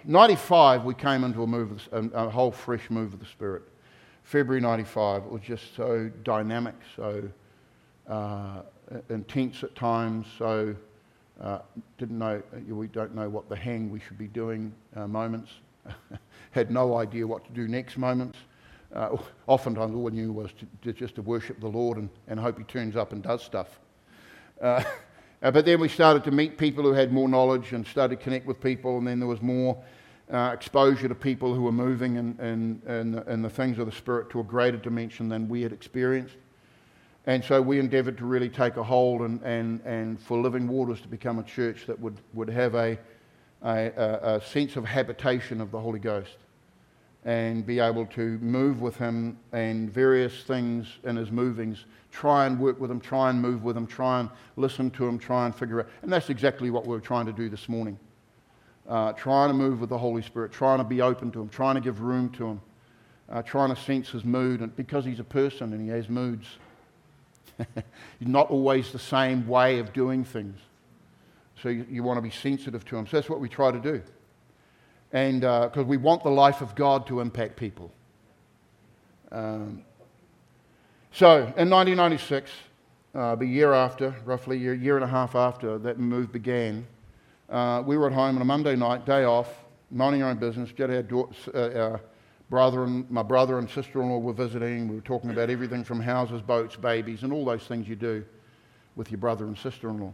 95, we came into a whole fresh move of the Spirit. February 95, it was just so dynamic, so intense at times, so we don't know what the hang we should be doing moments. Had no idea what to do next moments. Oftentimes all we knew was just to worship the Lord and hope He turns up and does stuff. But then we started to meet people who had more knowledge and started to connect with people, and then there was more exposure to people who were moving in the things of the Spirit to a greater dimension than we had experienced. And so we endeavoured to really take a hold and for Living Waters to become a church that would have a sense of habitation of the Holy Ghost and be able to move with Him and various things in His movings, try and work with Him, try and move with Him, try and listen to Him, try and figure out. And that's exactly what we're trying to do this morning. Trying to move with the Holy Spirit, trying to be open to Him, trying to give room to Him, trying to sense His mood, and because He's a person and He has moods. He's not always the same way of doing things. So you want to be sensitive to Him. So that's what we try to do. And because we want the life of God to impact people. So in 1996, the year after, roughly a year and a half after that move began, we were at home on a Monday night, day off, minding our own business. Jed had my brother and sister-in-law were visiting. We were talking about everything from houses, boats, babies, and all those things you do with your brother and sister-in-law.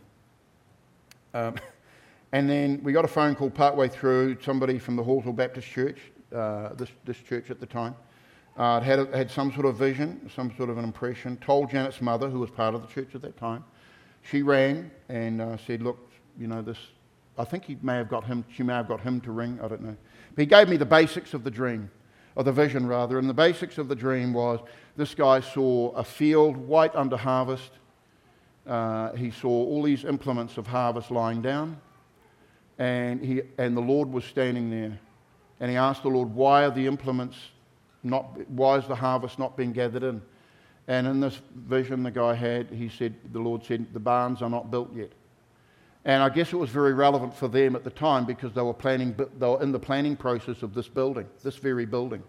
And then we got a phone call partway through, somebody from the Hallsville Baptist Church, this church at the time, had some sort of vision, some sort of an impression, told Janet's mother, who was part of the church at that time. She rang and said, look, this, I think she may have got him to ring, I don't know. But he gave me the basics of the dream, or the vision rather, and the basics of the dream was this guy saw a field white under harvest. He saw all these implements of harvest lying down, and the Lord was standing there, and he asked the Lord, why is the harvest not being gathered in? And in this vision the guy had, the Lord said, the barns are not built yet. And I guess it was very relevant for them at the time because they were in the planning process of this very building.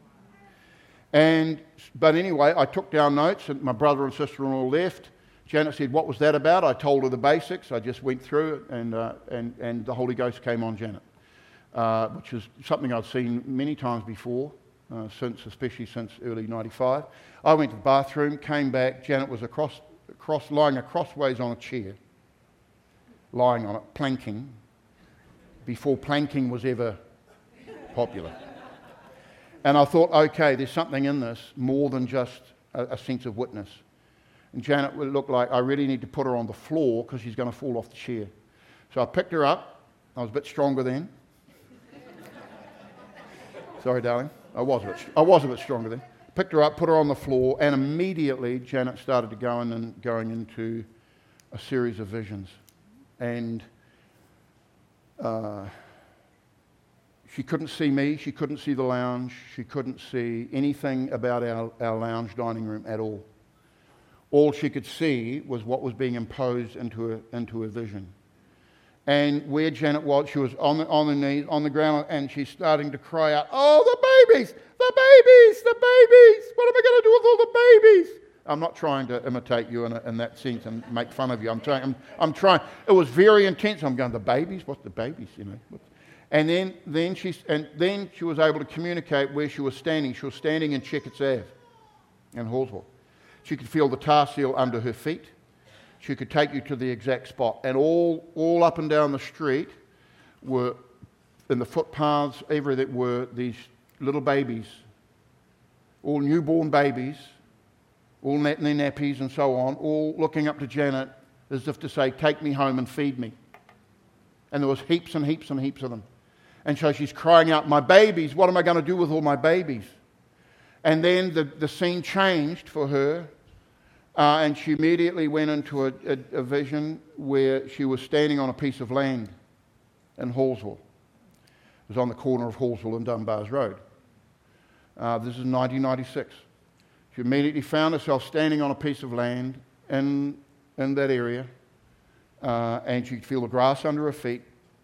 But anyway, I took down notes, and my brother and sister-in-law left. Janet said, what was that about? I told her the basics. I just went through it, and the Holy Ghost came on Janet, which is something I've seen many times before, especially since early 95. I went to the bathroom, came back. Janet was lying crossways on a chair, lying on it, planking, before planking was ever popular. And I thought, okay, there's something in this more than just a sense of witness. And Janet would look like I really need to put her on the floor because she's going to fall off the chair. So I picked her up. I was a bit stronger then. Sorry, darling. I was a bit stronger then. Picked her up, put her on the floor, and immediately Janet started to going into a series of visions. And she couldn't see me, she couldn't see the lounge, she couldn't see anything about our lounge dining room at all. All she could see was what was being imposed into her vision. And where Janet was, she was on the knees, on the ground, and she's starting to cry out, oh, the babies! The babies! The babies! What am I going to do with all the babies? I'm not trying to imitate you in that sense and make fun of you. I'm trying. It was very intense. I'm going, the babies? What's the babies? And then she was able to communicate where she was standing. She was standing in Checkett's Ave in Hallsville. She could feel the tar seal under her feet. She could take you to the exact spot. And all up and down the street were, in the footpaths, everything were these little babies, all newborn babies, all in their nappies and so on, all looking up to Janet as if to say, take me home and feed me. And there was heaps and heaps and heaps of them. And so she's crying out, my babies, what am I going to do with all my babies? And then the scene changed for her, and she immediately went into a vision where she was standing on a piece of land in Hallsville. It was on the corner of Hallsville and Dunbars Road. This is 1996. She immediately found herself standing on a piece of land in that area, and she could feel the grass under her feet,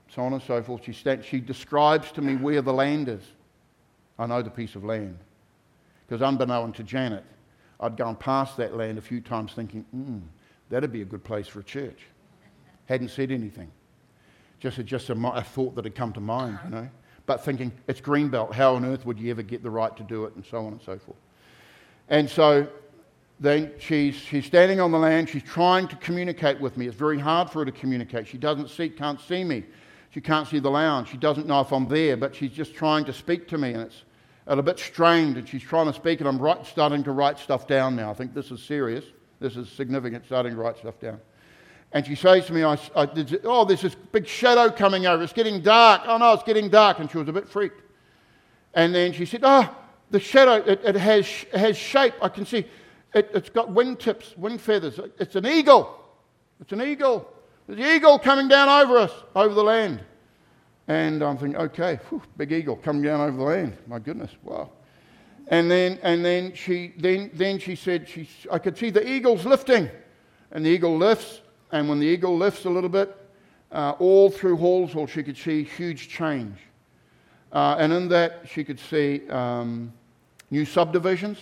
so on and so forth. She describes to me where the land is. I know the piece of land. Because unbeknown to Janet, I'd gone past that land a few times thinking, that'd be a good place for a church. Hadn't said anything. Just a thought that had come to mind, you know. But thinking, it's Greenbelt, how on earth would you ever get the right to do it, and so on and so forth. And so then she's standing on the land, she's trying to communicate with me. It's very hard for her to communicate. She can't see me. She can't see the lounge. She doesn't know if I'm there, but she's just trying to speak to me, and it's a bit strained, and she's trying to speak, and I'm starting to write stuff down now. I think this is serious. This is significant, starting to write stuff down. And she says to me, there's this big shadow coming over. It's getting dark. Oh, no, it's getting dark. And she was a bit freaked. And then she said, the shadow, it has shape. I can see it's got wing tips, wing feathers. It's an eagle. It's an eagle. There's an eagle coming down over us, over the land. And I'm thinking, okay, big eagle coming down over the land. My goodness, wow. And then she said, I could see the eagle's lifting. And the eagle lifts. And when the eagle lifts a little bit, all through Hallsville, she could see huge change. And in that, she could see new subdivisions,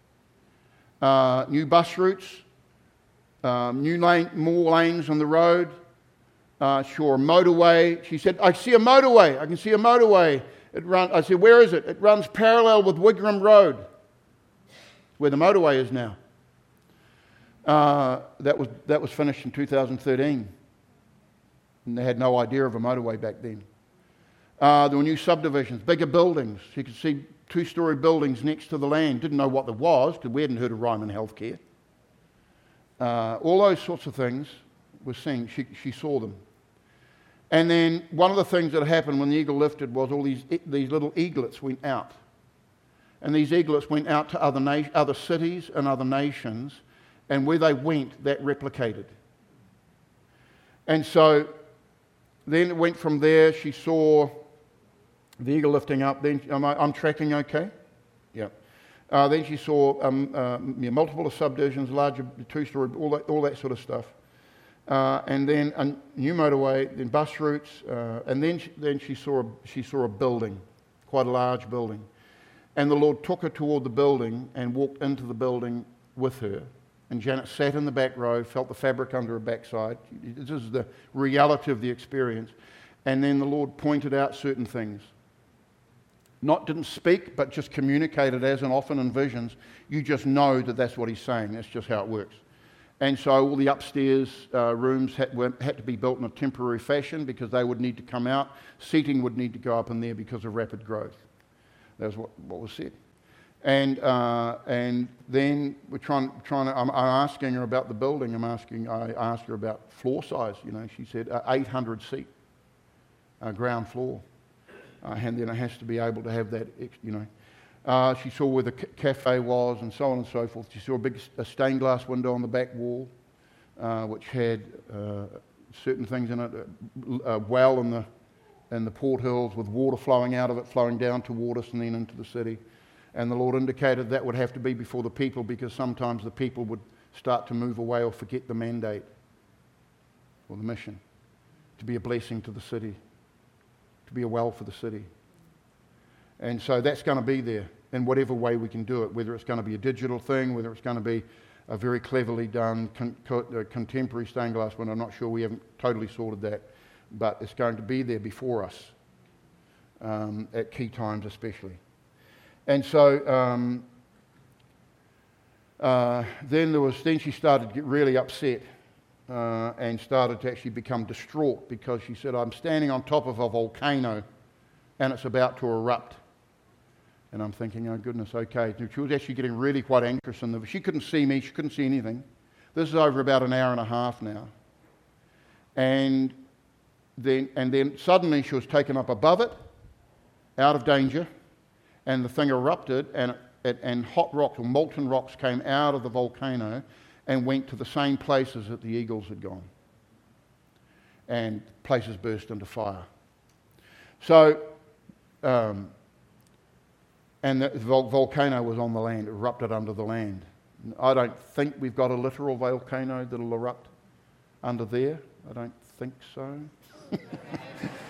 new bus routes, more lanes on the road. She saw a motorway. She said, I see a motorway. I can see a motorway. I said, where is it? It runs parallel with Wigram Road, where the motorway is now. That was finished in 2013. And they had no idea of a motorway back then. There were new subdivisions, bigger buildings. You could see 2-story buildings next to the land. Didn't know what there was because we hadn't heard of Ryman Healthcare. All those sorts of things were seen. She saw them. And then one of the things that happened when the eagle lifted was all these little eaglets went out. And these eaglets went out to other cities and other nations. And where they went, that replicated. And so then it went from there. She saw the eagle lifting up. Then I'm tracking okay? Yeah. Then she saw multiple subdivisions, larger 2-story, all that sort of stuff. And then a new motorway, then bus routes, and then she saw a building, quite a large building. And the Lord took her toward the building and walked into the building with her. And Janet sat in the back row, felt the fabric under her backside. This is the reality of the experience. And then the Lord pointed out certain things. Didn't speak, but just communicated as and often in visions. You just know that that's what he's saying. That's just how it works. And so all the upstairs rooms had to be built in a temporary fashion because they would need to come out. Seating would need to go up in there because of rapid growth. That was what was said. And then we're trying to. I'm asking her about the building. I asked her about floor size. You know, she said 800 seat ground floor, and then it has to be able to have that. You know, she saw where the cafe was, and so on and so forth. She saw a big stained glass window on the back wall, which had certain things in it. A well in the Port Hills with water flowing out of it, flowing down toward us, and then into the city. And the Lord indicated that would have to be before the people because sometimes the people would start to move away or forget the mandate or the mission to be a blessing to the city, to be a well for the city. And so that's going to be there in whatever way we can do it, whether it's going to be a digital thing, whether it's going to be a very cleverly done contemporary stained glass window. I'm not sure, we haven't totally sorted that, but it's going to be there before us at key times especially. And so then she started to get really upset and started to actually become distraught because she said, I'm standing on top of a volcano and it's about to erupt. And I'm thinking, oh goodness, okay. She was actually getting really quite anxious. She couldn't see me, she couldn't see anything. This is over about an hour and a half now. And then suddenly she was taken up above it, out of danger. And the thing erupted, and hot rocks or molten rocks came out of the volcano and went to the same places that the eagles had gone. And places burst into fire. So, and the volcano was on the land, erupted under the land. I don't think we've got a literal volcano that'll erupt under there. I don't think so.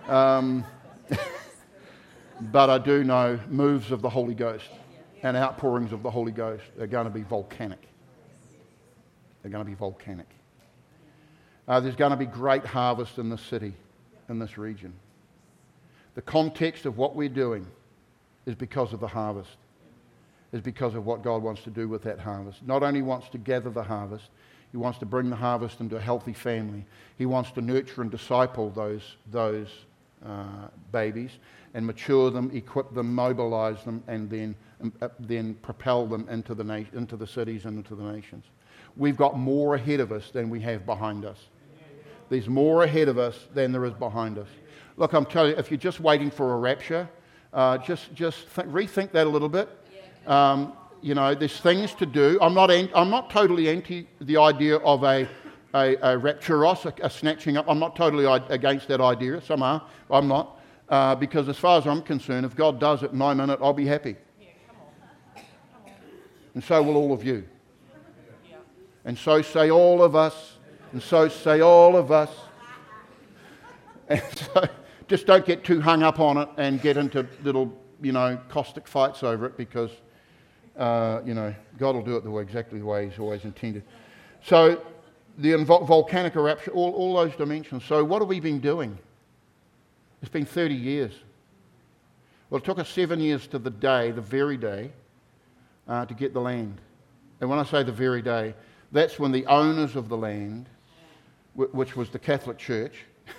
But I do know moves of the Holy Ghost and outpourings of the Holy Ghost are going to be volcanic. They're going to be volcanic. There's going to be great harvest in this city, in this region. The context of what we're doing is because of the harvest, is because of what God wants to do with that harvest. Not only wants to gather the harvest, He wants to bring the harvest into a healthy family. He wants to nurture and disciple those babies and mature them, equip them, mobilize them, and then propel them into the cities and into the nations. We've got more ahead of us than we have behind us. There's more ahead of us than there is behind us. Look, I'm telling you, if you're just waiting for a rapture, rethink that a little bit. There's things to do. I'm not totally anti the idea of a rapturos, a snatching up. I'm not totally against that idea. Some are. I'm not. Because as far as I'm concerned, if God does it in my minute, I'll be happy. Yeah, come on. And so will all of you. Yeah. And so say all of us. And so say all of us. And so just don't get too hung up on it and get into little, caustic fights over it because, God will do it exactly the way He's always intended. So the volcanic eruption, all those dimensions. So what have we been doing? It's been 30 years. Well, it took us 7 years to the day, the very day, to get the land. And when I say the very day, that's when the owners of the land, which was the Catholic Church,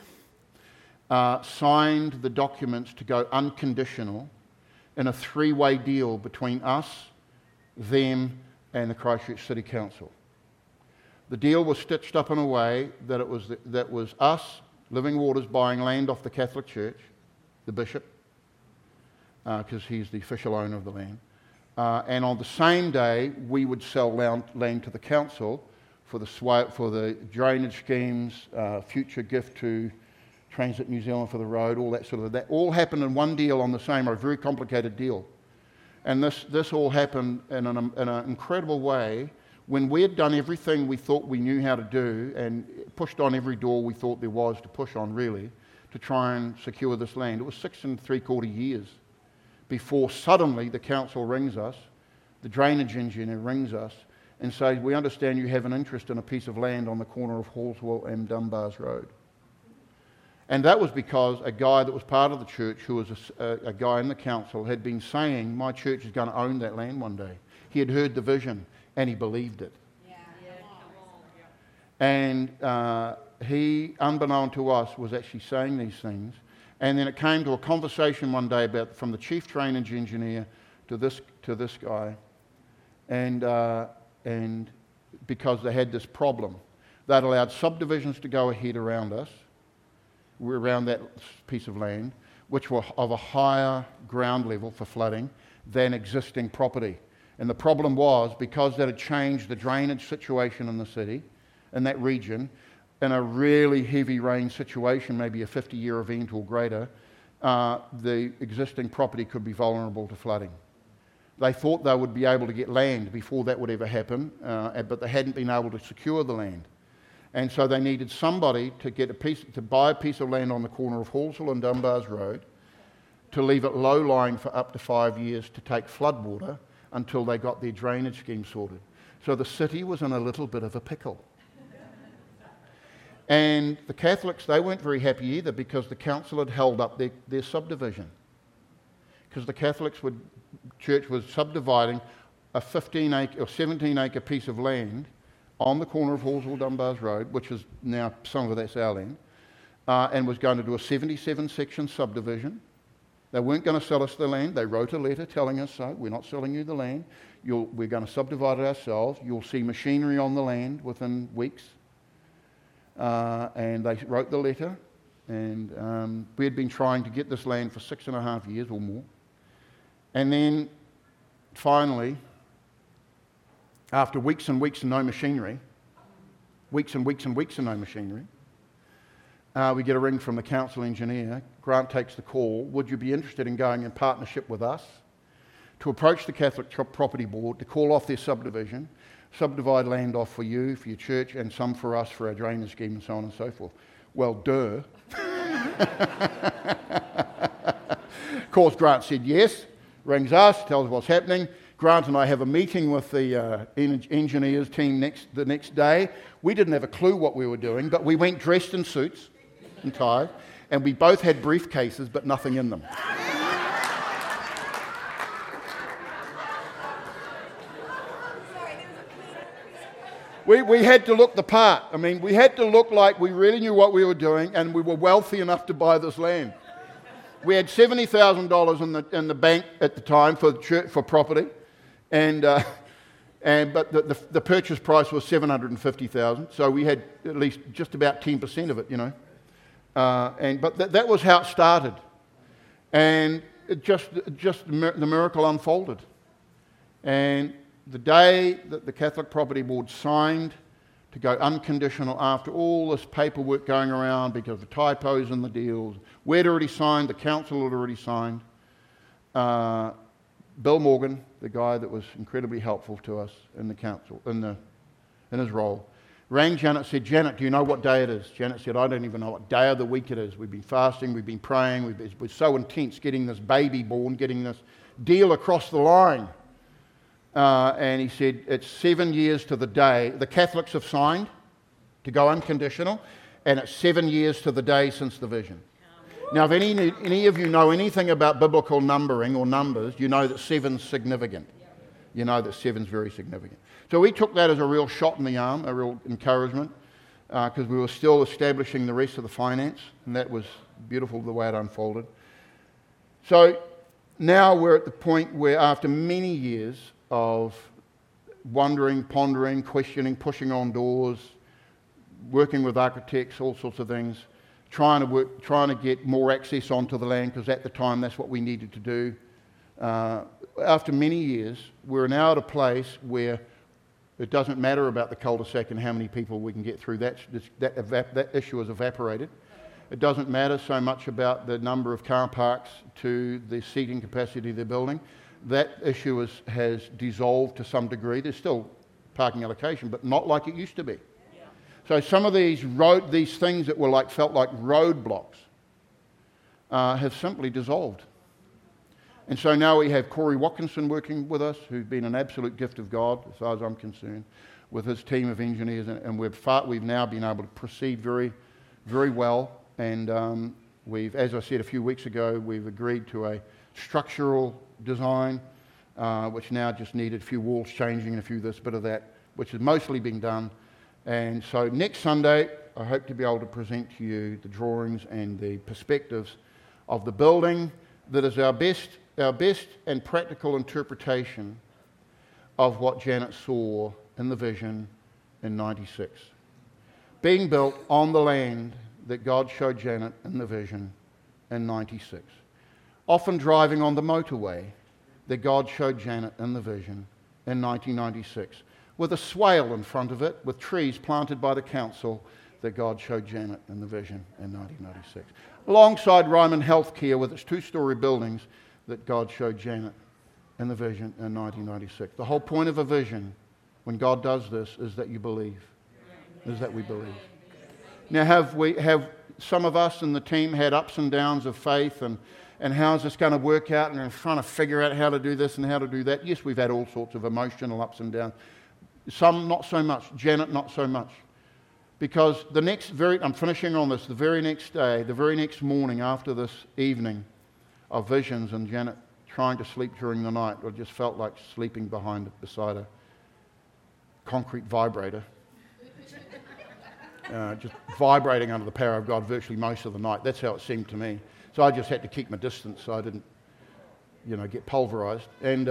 signed the documents to go unconditional in a three-way deal between us, them, and the Christchurch City Council. The deal was stitched up in a way that that was us, Living Waters, buying land off the Catholic Church, the bishop, because he's the official owner of the land. And on the same day, we would sell land to the council for the drainage schemes, future gift to Transit New Zealand for the road, all that sort of that. All happened in one deal on the same road, a very complicated deal. And this all happened in an incredible way when we had done everything we thought we knew how to do and pushed on every door we thought there was to push on, really, to try and secure this land. It was 6 3/4 years before suddenly the council rings us, the drainage engineer rings us and says, we understand you have an interest in a piece of land on the corner of Hallswell and Dunbars Road. And that was because a guy that was part of the church, who was a guy in the council, had been saying, my church is going to own that land one day. He had heard the vision and he believed it. Yeah. And he, unbeknown to us, was actually saying these things. And then it came to a conversation one day from the chief drainage engineer to this guy, and because they had this problem, they'd allowed subdivisions to go ahead around us, around that piece of land, which were of a higher ground level for flooding than existing property. And the problem was, because that had changed the drainage situation in the city, in that region, in a really heavy rain situation, maybe a 50-year event or greater, the existing property could be vulnerable to flooding. They thought they would be able to get land before that would ever happen, but they hadn't been able to secure the land. And so they needed somebody to buy a piece of land on the corner of Hallswell and Dunbars Road, to leave it low-lying for up to 5 years to take floodwater until they got their drainage scheme sorted. So the city was in a little bit of a pickle. And the Catholics, they weren't very happy either, because the council had held up their subdivision. Because the church was subdividing a 15-acre or 17-acre piece of land on the corner of Hallswell Dunbars Road, which is now some of that's our land, and was going to do a 77-section subdivision. They weren't going to sell us the land. They wrote a letter telling us so. We're not selling you the land. We're going to subdivide it ourselves. You'll see machinery on the land within weeks. And they wrote the letter, and we had been trying to get this land for 6.5 years or more. And then finally, after weeks and weeks and no machinery, we get a ring from the council engineer. Grant takes the call. Would you be interested in going in partnership with us to approach the Catholic Property Board to call off their subdivision, subdivide land off for you, for your church, and some for us for our drainage scheme and so on and so forth? Well, duh. Of course, Grant said yes, rings us, tells what's happening. Grant and I have a meeting with the engineers team the next day. We didn't have a clue what we were doing, but we went dressed in suits and ties, and we both had briefcases, but nothing in them. We had to look the part. I mean, we had to look like we really knew what we were doing, and we were wealthy enough to buy this land. We had $70,000 in the bank at the time for property, but the purchase price was $750,000. So we had at least just about 10% of it, you know. But that was how it started, and the miracle unfolded, and the day that the Catholic Property Board signed to go unconditional after all this paperwork going around because of the typos in the deals, we'd already signed, the council had already signed. Bill Morgan, the guy that was incredibly helpful to us in the council, in his role, rang Janet, said, "Janet, do you know what day it is?" Janet said, "I don't even know what day of the week it is. We've been fasting, we've been praying, we're so intense getting this baby born, getting this deal across the line." And he said, "It's 7 years to the day. The Catholics have signed to go unconditional, and it's 7 years to the day since the vision." Now, if any of you know anything about biblical numbering or numbers, you know that 7's significant. You know that 7's very significant. So we took that as a real shot in the arm, a real encouragement, because we were still establishing the rest of the finance, and that was beautiful the way it unfolded. So now we're at the point where after many years of wondering, pondering, questioning, pushing on doors, working with architects, all sorts of things, trying to get more access onto the land, because at the time that's what we needed to do. After many years, we're now at a place where it doesn't matter about the cul-de-sac and how many people we can get through. That issue has evaporated. It doesn't matter so much about the number of car parks to the seating capacity of the building. That issue has dissolved to some degree. There's still parking allocation, but not like it used to be. Yeah. So some of these things that felt like roadblocks have simply dissolved. And so now we have Corey Watkinson working with us, who's been an absolute gift of God, as far as I'm concerned, with his team of engineers, and we've now been able to proceed very, very well. And as I said a few weeks ago, we've agreed to a structural design, which now just needed a few walls changing and a few this, bit of that, which has mostly been done. And so next Sunday, I hope to be able to present to you the drawings and the perspectives of the building that is our best and practical interpretation of what Janet saw in the vision in 96. Being built on the land that God showed Janet in the vision in 96. Often driving on the motorway that God showed Janet in the vision in 1996, with a swale in front of it, with trees planted by the council that God showed Janet in the vision in 1996. Alongside Ryman Healthcare with its 2-story buildings that God showed Janet in the vision in 1996. The whole point of a vision, when God does this, is that you believe, is that we believe. Now, have some of us in the team had ups and downs of faith and how is this going to work out, and we're trying to figure out how to do this and how to do that? Yes, we've had all sorts of emotional ups and downs. Some not so much. Janet, not so much. Because I'm finishing on this, the very next day, the very next morning after this evening of visions and Janet trying to sleep during the night, I just felt like sleeping beside a concrete vibrator. Just vibrating under the power of God virtually most of the night. That's how it seemed to me. So I just had to keep my distance so I didn't, get pulverized. And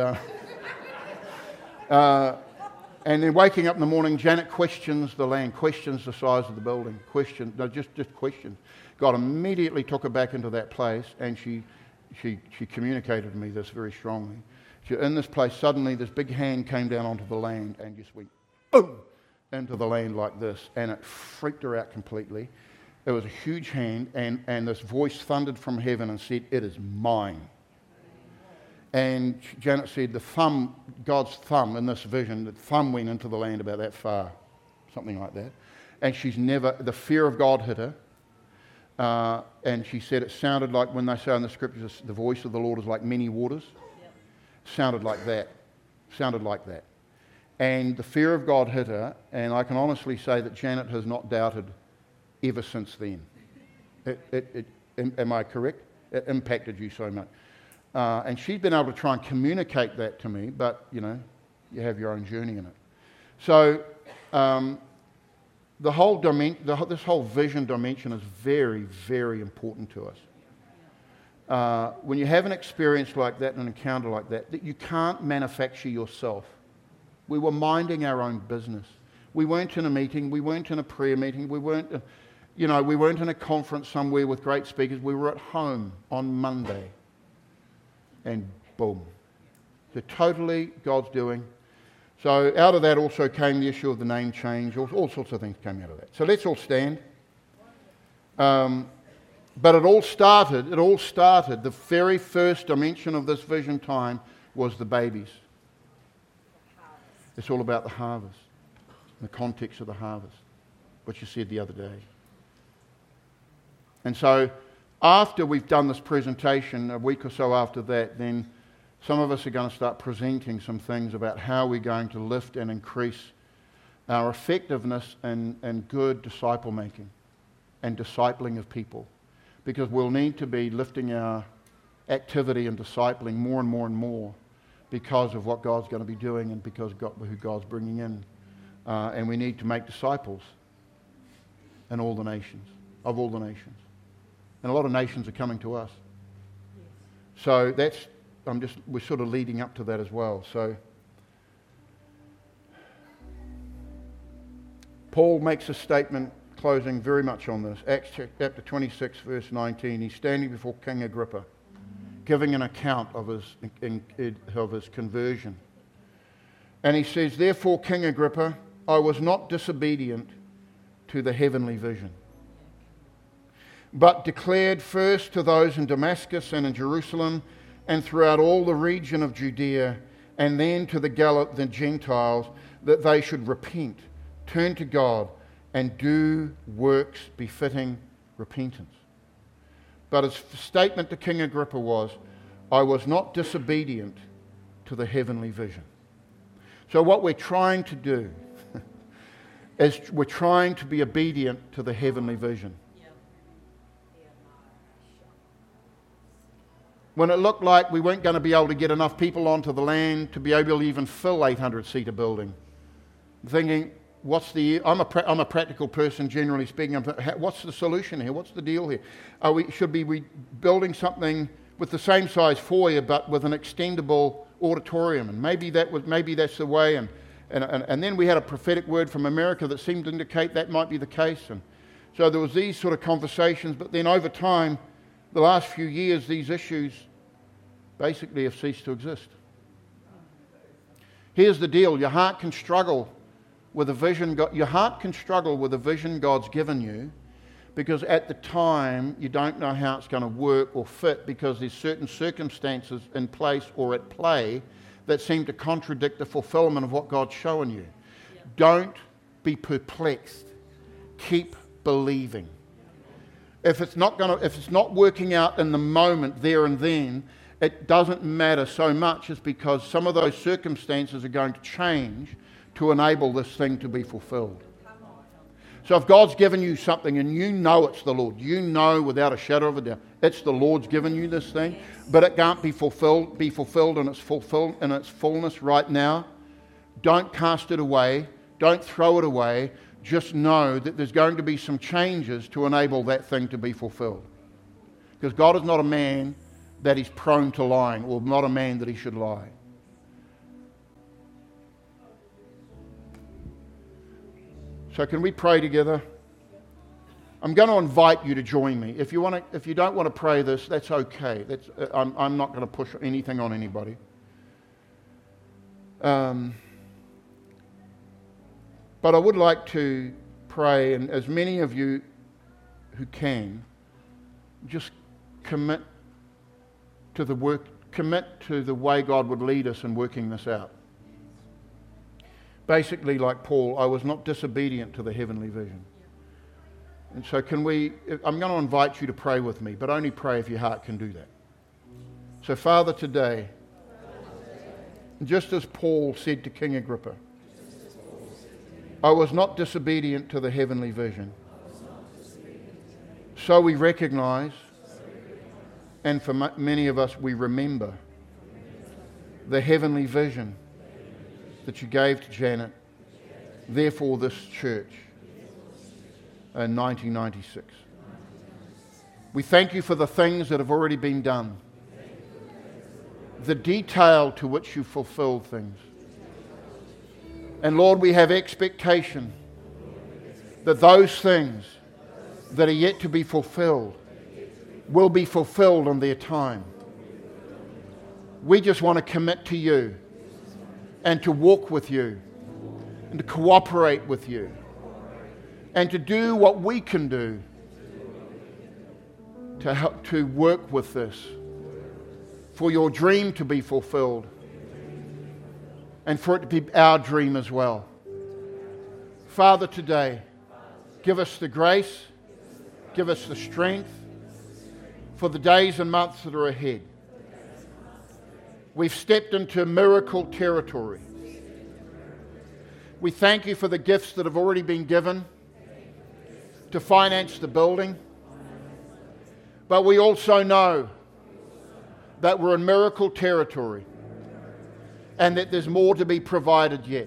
then waking up in the morning, Janet questions the land, questions the size of the building, just questions. God immediately took her back into that place, and she communicated to me this very strongly. In this place, suddenly this big hand came down onto the land and just went boom into the land like this, and it freaked her out completely. It was a huge hand, and this voice thundered from heaven and said, "It is mine." And Janet said God's thumb in this vision, the thumb went into the land about that far, something like that. And the fear of God hit her. And she said it sounded like, when they say in the scriptures, the voice of the Lord is like many waters. Yep. Sounded like that. Sounded like that. And the fear of God hit her, and I can honestly say that Janet has not doubted ever since then. Am I correct? It impacted you so much. And she's been able to try and communicate that to me, but, you know, you have your own journey in it. So this whole vision dimension is very, very important to us. When you have an experience like that, an encounter like that you can't manufacture yourself. We were minding our own business. We weren't in a meeting. We weren't in a prayer meeting. We weren't in a conference somewhere with great speakers. We were at home on Monday. And boom. So totally God's doing. So out of that also came the issue of the name change. All sorts of things came out of that. So let's all stand. But it all started, the very first dimension of this vision time was the babies. It's all about the harvest, the context of the harvest, what you said the other day. And so after we've done this presentation, a week or so after that, then some of us are going to start presenting some things about how we're going to lift and increase our effectiveness and good disciple making and discipling of people. Because we'll need to be lifting our activity and discipling more and more and more because of what God's going to be doing and because who God's bringing in. And we need to make disciples in all the nations, of all the nations. And a lot of nations are coming to us. So we're sort of leading up to that as well. So Paul makes a statement closing very much on this. Acts chapter 26, verse 19. He's standing before King Agrippa, giving an account of his conversion. And he says, "Therefore, King Agrippa, I was not disobedient to the heavenly vision, but declared first to those in Damascus and in Jerusalem and throughout all the region of Judea, and then to the Gentiles, that they should repent, turn to God, and do works befitting repentance." But his statement to King Agrippa was, "I was not disobedient to the heavenly vision." So what we're trying to do is we're trying to be obedient to the heavenly vision. When it looked like we weren't going to be able to get enough people onto the land to be able to even fill 800-seater building, thinking, I'm a practical person, generally speaking. What's the solution here? What's the deal here? Should we be building something with the same size foyer but with an extendable auditorium? And maybe that's the way. And then we had a prophetic word from America that seemed to indicate that might be the case. And so there was these sort of conversations. But then over time, the last few years, these issues basically have ceased to exist. Here's the deal: your heart can struggle with a vision. Your heart can struggle with a vision God's given you, because at the time you don't know how it's going to work or fit, because there's certain circumstances in place or at play that seem to contradict the fulfillment of what God's showing you. Yeah. Don't be perplexed. Keep believing. If it's not working out in the moment, there and then, it doesn't matter so much, as because some of those circumstances are going to change to enable this thing to be fulfilled. So if God's given you something and you know it's the Lord, you know without a shadow of a doubt it's the Lord's given you this thing, but it can't be fulfilled in its fullness right now, don't cast it away, don't throw it away. Just know that there's going to be some changes to enable that thing to be fulfilled. Because God is not a man that he's prone to lying, or not a man that he should lie. So can we pray together? I'm going to invite you to join me. If you don't want to pray this, that's okay. I'm not going to push anything on anybody. But I would like to pray, and as many of you who can, just commit to the way God would lead us in working this out. Basically, like Paul, I was not disobedient to the heavenly vision. And so I'm going to invite you to pray with me, but only pray if your heart can do that. So Father, today, just as Paul said to King Agrippa, I was not disobedient to the heavenly vision. So we recognize, and for many of us we remember, the heavenly vision that you gave to Janet, therefore this church, in 1996. We thank you for the things that have already been done, the detail to which you fulfilled things. And Lord, we have expectation that those things that are yet to be fulfilled will be fulfilled on their time. We just want to commit to you and to walk with you and to cooperate with you and to do what we can do to help to work with this, for your dream to be fulfilled and for it to be our dream as well. Father, today, give us the grace, give us the strength for the days and months that are ahead. We've stepped into miracle territory. We thank you for the gifts that have already been given to finance the building. But we also know that we're in miracle territory and that there's more to be provided yet.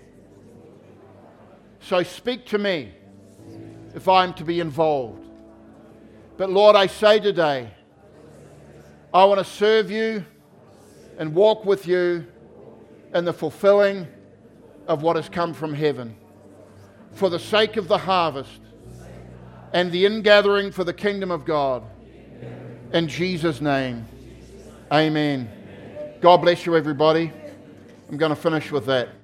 So speak to me if I'm to be involved. But Lord, I say today, I want to serve you and walk with you in the fulfilling of what has come from heaven for the sake of the harvest and the ingathering for the kingdom of God. In Jesus' name, amen. God bless you, everybody. I'm going to finish with that.